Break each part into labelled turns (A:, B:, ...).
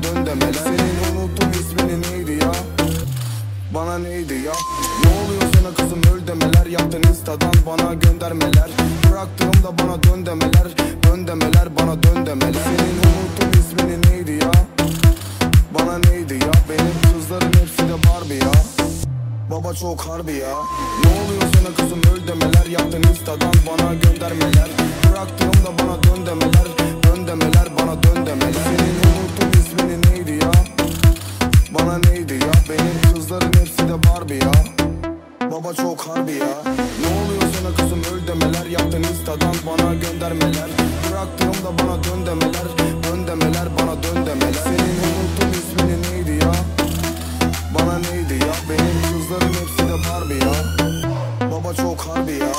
A: bana dön demeler. Senin unuttum ismini neydi ya? Bana neydi ya? Ne oluyor sana kızım öl demeler. Yaptın instadan bana göndermeler. Bıraktığımda bana dön demeler. Dön demeler bana dön demeler. Senin unuttum ismini neydi ya? Bana neydi ya? Benim kızların hepsi de Barbie ya. Baba çok harbi ya. Ne oluyor sana kızım öl demeler. Yaptın instadan bana göndermeler. Bıraktığımda bana dön demeler. Dön demeler bana dön demeler. Senin unuttum ismini neydi ya? Bana neydi ya? Benim kızların hepsi de Barbie ya. Baba çok harbi ya. Ne oluyor sana kızım öl demeler. Yaptın instadan bana göndermeler. Bıraktığımda bana dön demeler. Dön demeler bana dön demeler. Senin unuttum ismini neydi ya? Bana neydi ya? Benim kızların hepsi de Barbie ya. Baba çok harbi ya.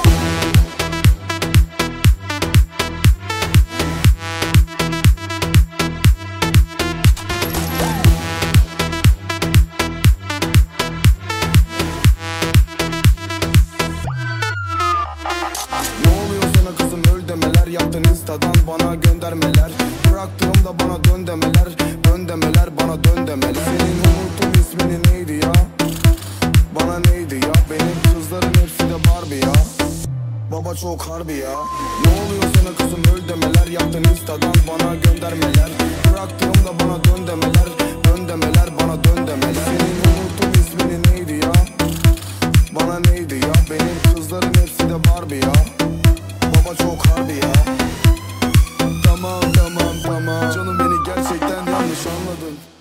A: Yaptın instadan bana göndermeler. Bıraktığımda bana dön demeler. Dön demeler bana dön demeler. Senin unuttum ismini neydi ya? Bana neydi ya? Benim kızların hepsi de Barbie ya. Baba çok harbi ya. Ne oluyor sana kızım öl demeler. Yaptın instadan bana göndermeler. Bıraktığımda bana dön demeler. Dön demeler bana dön demeler. Senin unuttum ismini neydi ya? Bana neydi ya? Benim kızların hepsi de Barbie ya. Baba çok harbi ya. Tamam canım beni gerçekten yanlış anladın.